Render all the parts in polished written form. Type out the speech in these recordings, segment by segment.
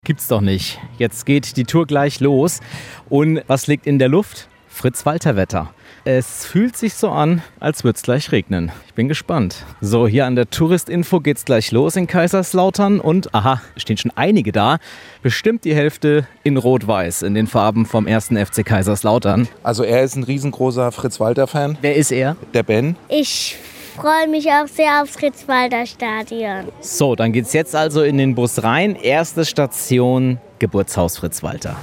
Gibt's doch nicht. Jetzt geht die Tour gleich los. Und was liegt in der Luft? Fritz-Walter-Wetter. Es fühlt sich so an, als würde es gleich regnen. Ich bin gespannt. So, hier an der Touristinfo geht's gleich los in Kaiserslautern. Und, aha, stehen schon einige da. Bestimmt die Hälfte in Rot-Weiß, in den Farben vom 1. FC Kaiserslautern. Also er ist ein riesengroßer Fritz-Walter-Fan. Wer ist er? Der Ben. Ich freue mich auch sehr aufs Fritz-Walter-Stadion. So, dann geht's jetzt also in den Bus rein. Erste Station, Geburtshaus Fritz-Walter.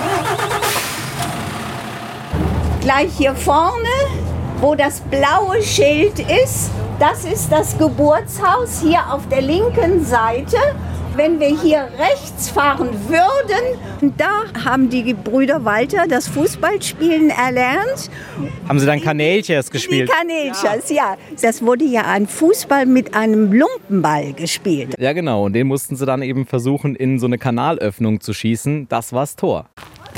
Gleich hier vorne, wo das blaue Schild ist, das ist das Geburtshaus hier auf der linken Seite. Wenn wir hier rechts fahren würden, da haben die Brüder Walter das Fußballspielen erlernt. Haben Sie dann Kanälchers gespielt? Die Kanälchers, ja. Das wurde ja ein Fußball mit einem Lumpenball gespielt. Ja, genau. Und den mussten sie dann eben versuchen, in so eine Kanalöffnung zu schießen. Das war's Tor.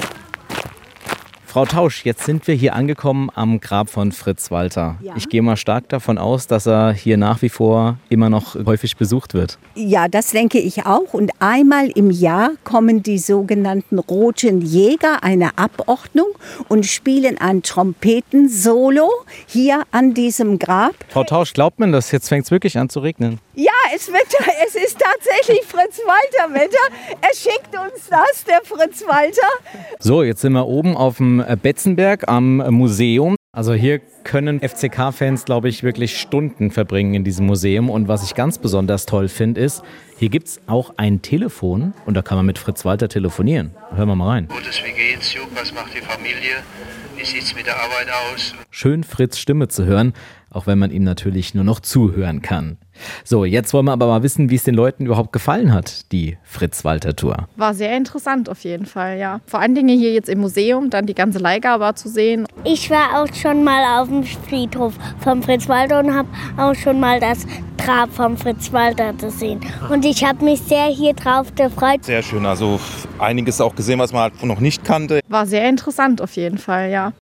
Frau Tausch, jetzt sind wir hier angekommen am Grab von Fritz Walter. Ja. Ich gehe mal stark davon aus, dass er hier nach wie vor immer noch häufig besucht wird. Ja, das denke ich auch. Und einmal im Jahr kommen die sogenannten Roten Jäger, eine Abordnung, und spielen ein Trompetensolo hier an diesem Grab. Frau Tausch, glaubt man das? Jetzt fängt es wirklich an zu regnen. Ja, es ist tatsächlich Fritz-Walter-Wetter. Er schickt uns das, der Fritz Walter. So, jetzt sind wir oben auf dem Betzenberg am Museum. Also hier können FCK-Fans, glaube ich, wirklich Stunden verbringen in diesem Museum. Und was ich ganz besonders toll finde, ist, hier gibt es auch ein Telefon und da kann man mit Fritz Walter telefonieren. Hören wir mal rein. Gutes, wie geht's, Jupp? Was macht die Familie? Wie sieht's mit der Arbeit aus? Schön Fritz' Stimme zu hören, auch wenn man ihm natürlich nur noch zuhören kann. So, jetzt wollen wir aber mal wissen, wie es den Leuten überhaupt gefallen hat, die Fritz-Walter-Tour. War sehr interessant auf jeden Fall, ja. Vor allen Dingen hier jetzt im Museum, dann die ganze Leihgabe zu sehen. Ich war auch schon mal auf dem Friedhof vom Fritz Walter und habe auch schon mal das Grab vom Fritz Walter gesehen. Und ich habe mich sehr hier drauf gefreut. Sehr schön, also einiges auch gesehen, was man halt noch nicht kannte. War sehr interessant auf jeden Fall, ja.